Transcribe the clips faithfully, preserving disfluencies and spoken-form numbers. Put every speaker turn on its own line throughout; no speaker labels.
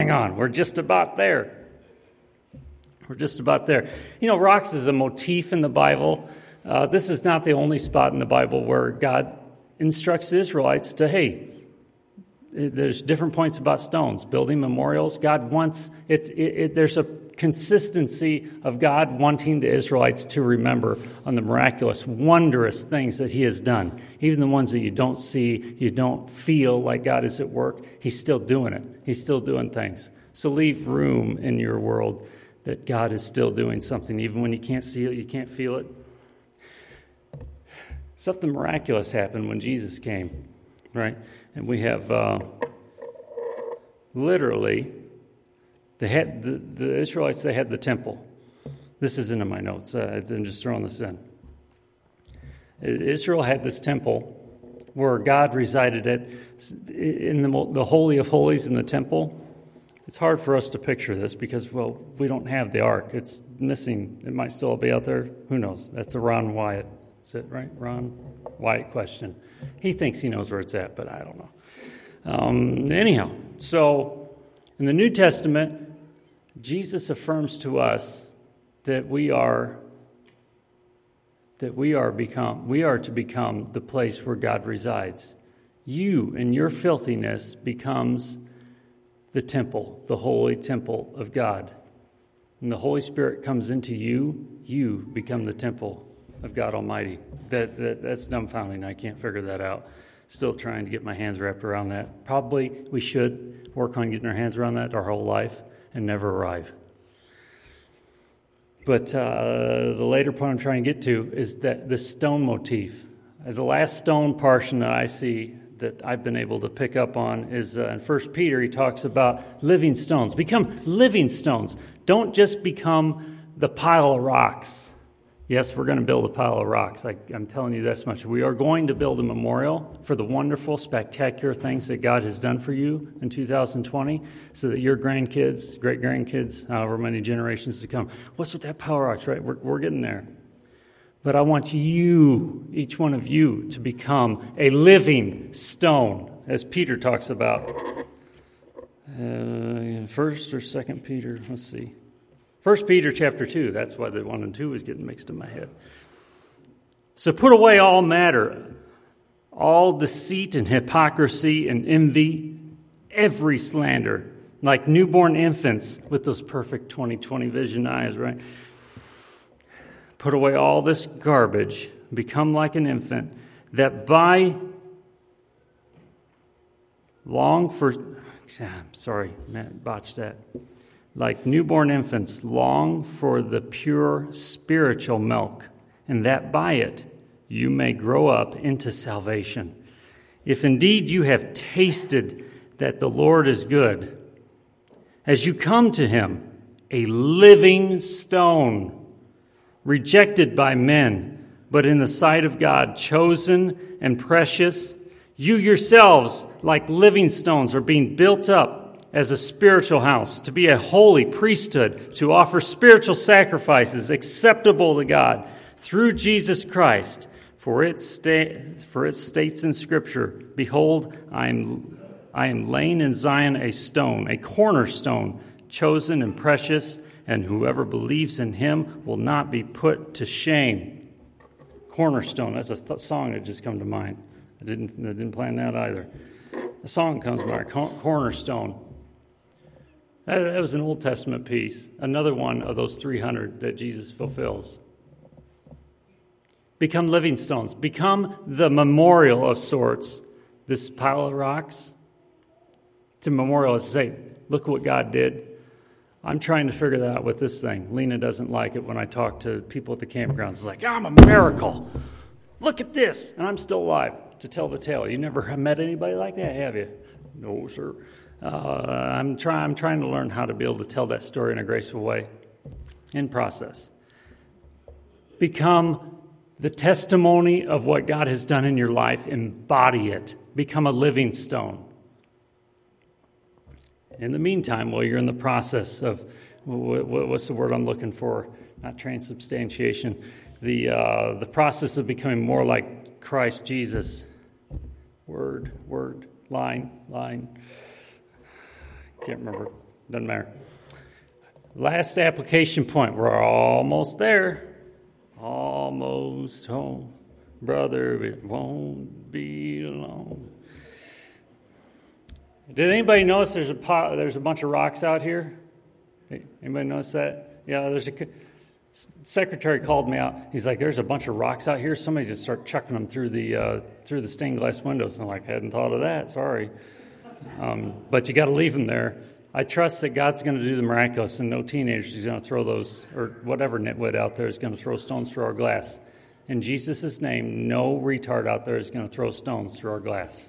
hang on, we're just about there. We're just about there. You know, rocks is a motif in the Bible. Uh, this is not the only spot in the Bible where God instructs the Israelites to, hey, there's different points about stones, building memorials. God wants, it's, it, it, there's a consistency of God wanting the Israelites to remember on the miraculous, wondrous things that he has done. Even the ones that you don't see, you don't feel like God is at work, he's still doing it. He's still doing things. So leave room in your world that God is still doing something, even when you can't see it, you can't feel it. Something miraculous happened when Jesus came, right? And we have uh, literally, they had the, the Israelites, they had the temple. This isn't in my notes. Uh, I'm just throwing this in. Israel had this temple where God resided at, in the, the Holy of Holies in the temple. It's hard for us to picture this because, well, we don't have the ark. It's missing. It might still be out there. Who knows? That's a Ron Wyatt. Is it right? Ron Wyatt question. He thinks he knows where it's at, but I don't know. Um, anyhow, so in the New Testament, Jesus affirms to us that we are that we are become we are to become the place where God resides. You and your filthiness becomes the temple, the holy temple of God. When the Holy Spirit comes into you, you become the temple of God Almighty. That, that that's dumbfounding. I can't figure that out. Still trying to get my hands wrapped around that. Probably we should work on getting our hands around that our whole life and never arrive. But uh, the later point I'm trying to get to is that the stone motif. The last stone portion that I see that I've been able to pick up on is uh, in First Peter. He talks about living stones. Become living stones. Don't just become the pile of rocks. Yes, we're going to build a pile of rocks. I, I'm telling you this much. We are going to build a memorial for the wonderful, spectacular things that God has done for you in two thousand twenty so that your grandkids, great-grandkids, however many generations to come, what's with that pile of rocks, right? We're, we're getting there. But I want you, each one of you, to become a living stone, as Peter talks about. Uh, first or Second Peter, let's see. First Peter chapter two, that's why the one and two is getting mixed in my head. So put away all matter, all deceit and hypocrisy and envy, every slander, like newborn infants with those perfect twenty twenty vision eyes, right? Put away all this garbage, become like an infant, that by long for, sorry, man, botched that. Like newborn infants, long for the pure spiritual milk, and that by it you may grow up into salvation. If indeed you have tasted that the Lord is good, as you come to him, a living stone, rejected by men, but in the sight of God, chosen and precious, you yourselves, like living stones, are being built up as a spiritual house, to be a holy priesthood, to offer spiritual sacrifices acceptable to God through Jesus Christ. For it, sta- for it states in Scripture, behold, I am, I am laying in Zion a stone, a cornerstone, chosen and precious, and whoever believes in him will not be put to shame. Cornerstone, that's a th- song that just come to mind. I didn't, I didn't plan that either. A song comes to mind, Cornerstone. That was an Old Testament piece, another one of those three hundred that Jesus fulfills. Become living stones. Become the memorial of sorts. This pile of rocks, to memorial is to say, look what God did. I'm trying to figure that out with this thing. Lena doesn't like it when I talk to people at the campgrounds. It's like, I'm a miracle. Look at this. And I'm still alive to tell the tale. You never met anybody like that, have you? No, sir. Uh, I'm, try, I'm trying to learn how to be able to tell that story in a graceful way, in process. Become the testimony of what God has done in your life. Embody it. Become a living stone. In the meantime, while you're in the process of, what's the word I'm looking for? Not transubstantiation. The, uh, the process of becoming more like Christ Jesus. Word, word, line, line. Can't remember. Doesn't matter. Last application point. We're almost there. Almost home. Brother, it won't be long. Did anybody notice there's a pot, there's a bunch of rocks out here? Anybody notice that? Yeah, there's a secretary called me out. He's like, "There's a bunch of rocks out here. Somebody just start chucking them through the uh, through the stained glass windows." And I'm like, "Hadn't thought of that. Sorry." Um, but you got to leave them there. I trust that God's going to do the miraculous, and no teenager is going to throw those, or whatever nitwit out there is going to throw stones through our glass. In Jesus' name, no retard out there is going to throw stones through our glass.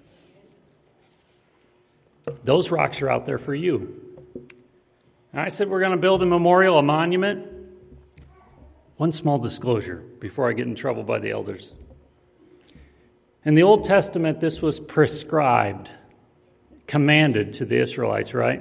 Those rocks are out there for you. And I said we're going to build a memorial, a monument. One small disclosure before I get in trouble by the elders. In the Old Testament, this was prescribed, commanded to the Israelites, right?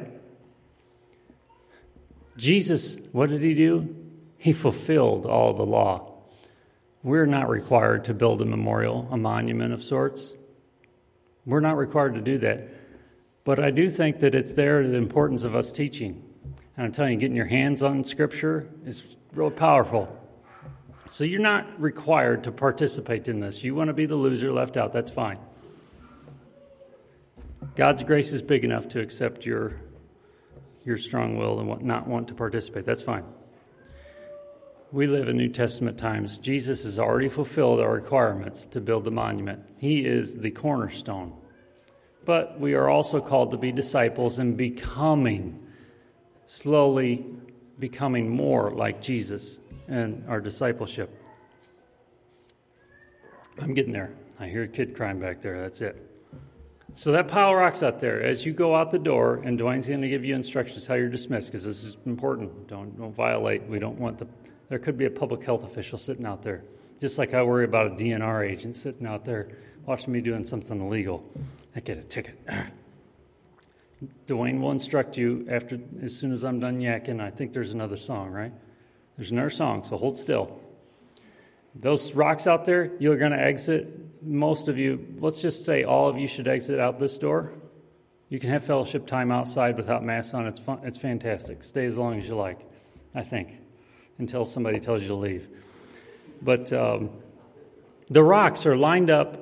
Jesus, what did he do? He fulfilled all the law. We're not required to build a memorial, a monument of sorts. We're not required to do that. But I do think that it's there, the importance of us teaching. And I'm telling you, getting your hands on Scripture is real powerful. So you're not required to participate in this. You want to be the loser left out, that's fine. God's grace is big enough to accept your, your strong will and not want to participate. That's fine. We live in New Testament times. Jesus has already fulfilled our requirements to build the monument. He is the cornerstone. But we are also called to be disciples and becoming, slowly becoming more like Jesus in our discipleship. I'm getting there. I hear a kid crying back there. That's it. So that pile of rocks out there, as you go out the door, and Dwayne's going to give you instructions how you're dismissed, because this is important. Don't don't violate. We don't want the. There could be a public health official sitting out there, just like I worry about a D N R agent sitting out there watching me doing something illegal. I get a ticket. Dwayne will instruct you after, as soon as I'm done yakking. I think there's another song, right? There's another song, so hold still. Those rocks out there, you're going to exit. Most of you, let's just say all of you should exit out this door. You can have fellowship time outside without masks on. It's fun. It's fantastic. Stay as long as you like, I think, until somebody tells you to leave. But um, the rocks are lined up.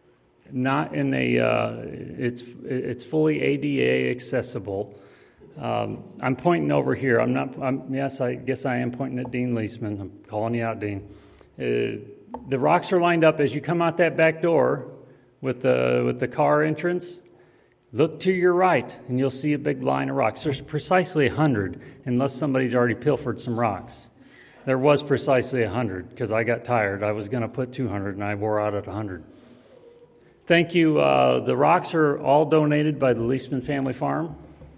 Not in a, uh, it's it's fully A D A accessible. Um, I'm pointing over here. I'm not, I'm, yes, I guess I am pointing at Dean Leisman. I'm calling you out, Dean. Uh, the rocks are lined up as you come out that back door with the, with the car entrance. Look to your right, and you'll see a big line of rocks. There's precisely one hundred, unless somebody's already pilfered some rocks. There was precisely one hundred, because I got tired. I was going to put two hundred, and I wore out at one hundred. Thank you. Uh, the rocks are all donated by the Leisman Family Farm.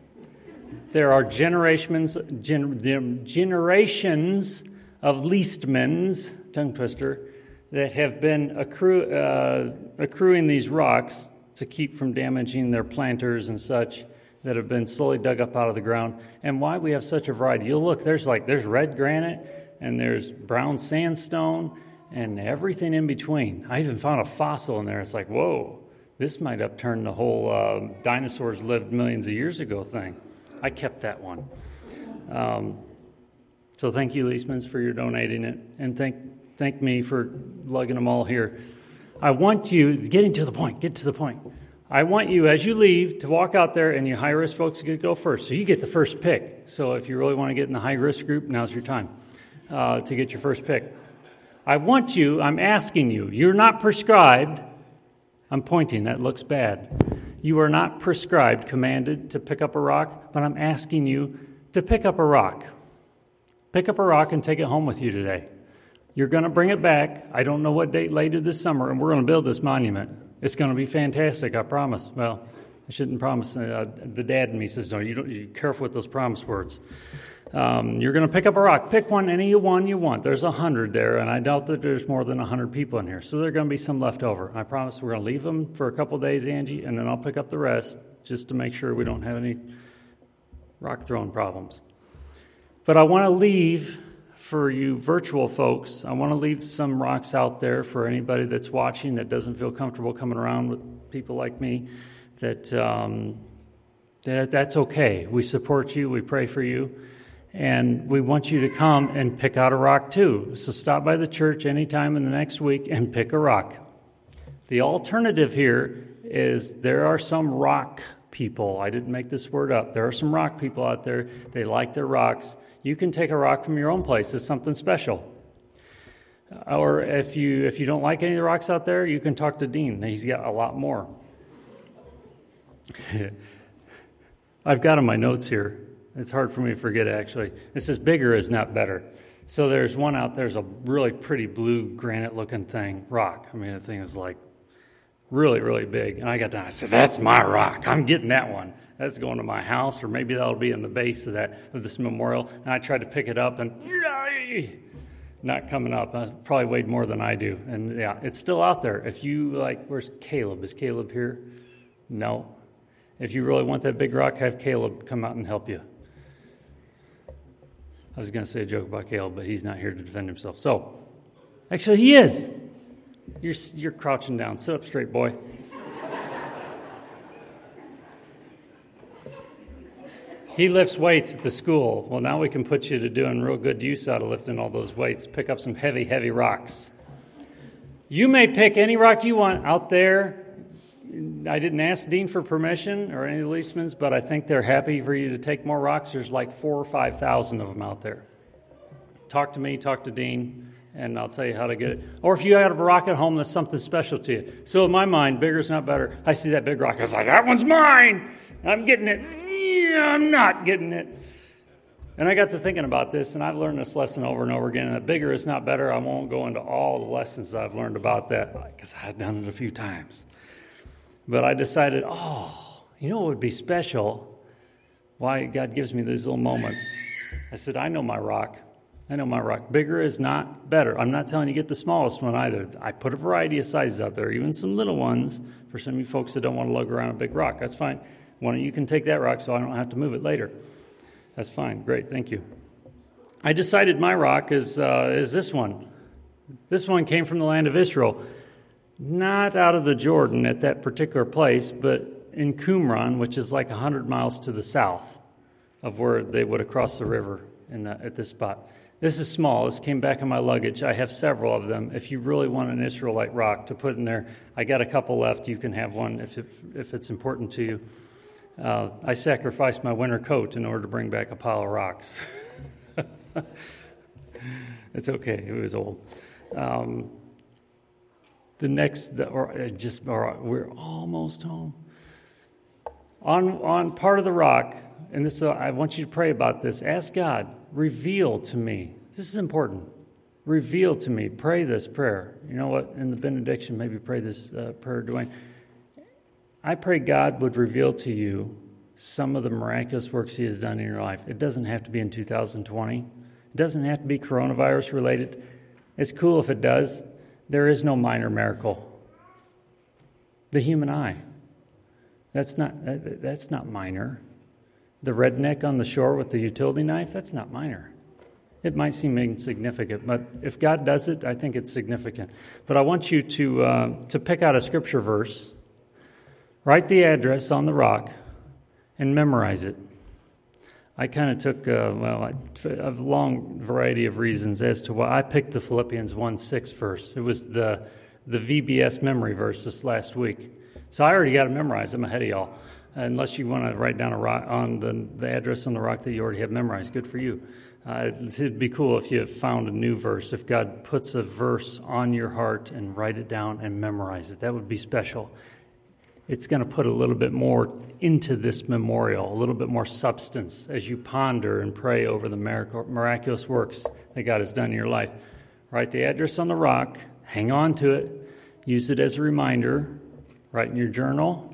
There are generations, gen, generations of Leastmans, tongue twister, that have been accrue, uh, accruing these rocks to keep from damaging their planters and such that have been slowly dug up out of the ground. And why we have such a variety. You'll look, there's like, there's red granite and there's brown sandstone and everything in between. I even found a fossil in there. It's like, whoa, this might upturn the whole uh, dinosaurs lived millions of years ago thing. I kept that one. Um, so thank you, Leismans, for your donating it. And thank thank me for lugging them all here. I want you, getting to the point, get to the point. I want you, as you leave, to walk out there, and you high-risk folks get to go first. So you get the first pick. So if you really want to get in the high-risk group, now's your time uh, to get your first pick. I want you, I'm asking you, you're not prescribed, I'm pointing, that looks bad. You are not prescribed, commanded to pick up a rock, but I'm asking you to pick up a rock. Pick up a rock and take it home with you today. You're going to bring it back. I don't know what date later this summer, and we're going to build this monument. It's going to be fantastic, I promise. Well, I shouldn't promise. Uh, the dad in me says, no, you don't, you're careful with those promise words. Um, you're going to pick up a rock. Pick one, any one you want. There's a hundred there, and I doubt that there's more than a hundred people in here. So there are going to be some left over. I promise we're going to leave them for a couple days, Angie, and then I'll pick up the rest just to make sure we don't have any rock throwing problems. But I want to leave, for you virtual folks, I want to leave some rocks out there for anybody that's watching that doesn't feel comfortable coming around with people like me that... Um, That, that's okay. We support you. We pray for you. And we want you to come and pick out a rock too. So stop by the church anytime in the next week and pick a rock. The alternative here is there are some rock people. I didn't make this word up. There are some rock people out there. They like their rocks. You can take a rock from your own place. It's something special. Or if you if you don't like any of the rocks out there, you can talk to Dean. He's got a lot more. I've got on my notes here. It's hard for me to forget, actually. It says bigger is not better. So there's one out there's a really pretty blue granite-looking thing, rock. I mean, the thing is like really, really big. And I got down, I said, that's my rock. I'm getting that one. That's going to my house, or maybe that'll be in the base of that of this memorial. And I tried to pick it up, and not coming up. It probably weighed more than I do. And yeah, it's still out there. If you like, where's Caleb? Is Caleb here? No. If you really want that big rock, have Caleb come out and help you. I was going to say a joke about Caleb, but he's not here to defend himself. So, actually, he is. You're you're crouching down. Sit up straight, boy. He lifts weights at the school. Well, now we can put you to doing real good use out of lifting all those weights. Pick up some heavy, heavy rocks. You may pick any rock you want out there. I didn't ask Dean for permission or any of the Leismans, but I think they're happy for you to take more rocks. There's like four or five thousand of them out there. Talk to me, talk to Dean, and I'll tell you how to get it. Or if you have a rock at home that's something special to you. So in my mind, bigger is not better. I see that big rock. I was like, that one's mine. I'm getting it. Yeah, I'm not getting it. And I got to thinking about this, and I've learned this lesson over and over again. And that bigger is not better. I won't go into all the lessons that I've learned about that because I've done it a few times. But I decided, oh, you know what would be special? Why God gives me these little moments. I said, I know my rock. I know my rock. Bigger is not better. I'm not telling you get the smallest one either. I put a variety of sizes out there, even some little ones for some of you folks that don't want to lug around a big rock. That's fine. One of you can take that rock so I don't have to move it later. That's fine. Great. Thank you. I decided my rock is uh, is this one. This one came from the land of Israel. Not out of the Jordan at that particular place, but in Qumran, which is like one hundred miles to the south of where they would have crossed the river in the, at this spot. This is small. This came back in my luggage. I have several of them. If you really want an Israelite rock to put in there, I got a couple left. You can have one if it, if it's important to you. Uh, I sacrificed my winter coat in order to bring back a pile of rocks. It's okay. It was old. Um, The next, or just, or we're almost home. On on part of the rock, and this, uh, I want you to pray about this. Ask God, reveal to me. This is important. Reveal to me. Pray this prayer. You know what? In the benediction, maybe pray this uh, prayer, Dwayne. I pray God would reveal to you some of the miraculous works He has done in your life. It doesn't have to be in two thousand twenty. It doesn't have to be coronavirus related. It's cool if it does. There is no minor miracle. The human eye. That's not that's not minor. The redneck on the shore with the utility knife, that's not minor. It might seem insignificant, but if God does it, I think it's significant. But I want you to uh, to pick out a scripture verse, write the address on the rock, and memorize it. I kind of took, uh, well, a long variety of reasons as to why I picked the Philippians one six verse. It was the the V B S memory verse this last week. So I already got it memorized. I'm ahead of y'all. Unless you want to write down a rock on the, the address on the rock that you already have memorized. Good for you. Uh, it'd be cool if you found a new verse. If God puts a verse on your heart and write it down and memorize it, that would be special. It's going to put a little bit more into this memorial, a little bit more substance as you ponder and pray over the miraculous works that God has done in your life. Write the address on the rock, hang on to it, use it as a reminder, write in your journal,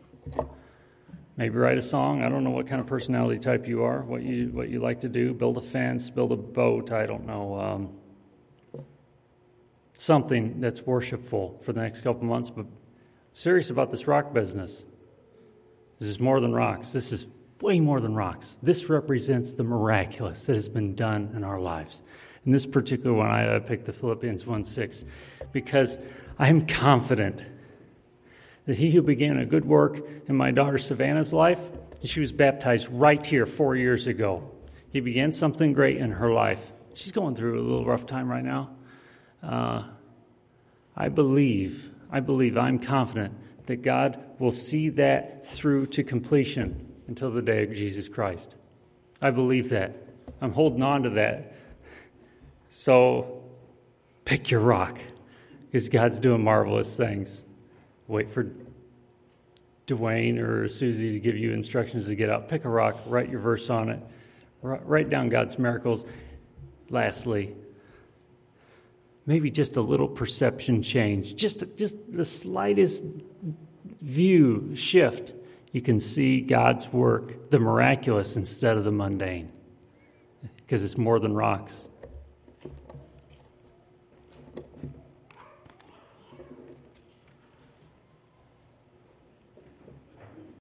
maybe write a song. I don't know what kind of personality type you are, what you what you like to do, build a fence, build a boat, I don't know, um, something that's worshipful for the next couple months, but serious about this rock business. This is more than rocks. This is way more than rocks. This represents the miraculous that has been done in our lives. In this particular one, I picked the Philippians one six because I am confident that He who began a good work in my daughter Savannah's life and she was baptized right here four years ago. He began something great in her life. She's going through a little rough time right now. Uh, I believe, I believe, I'm confident that God will see that through to completion until the day of Jesus Christ. I believe that. I'm holding on to that. So pick your rock, because God's doing marvelous things. Wait for Dwayne or Susie to give you instructions to get out. Pick a rock, write your verse on it, write down God's miracles. Lastly, maybe just a little perception change, just, just the slightest view shift. You can see God's work, the miraculous instead of the mundane, because it's more than rocks.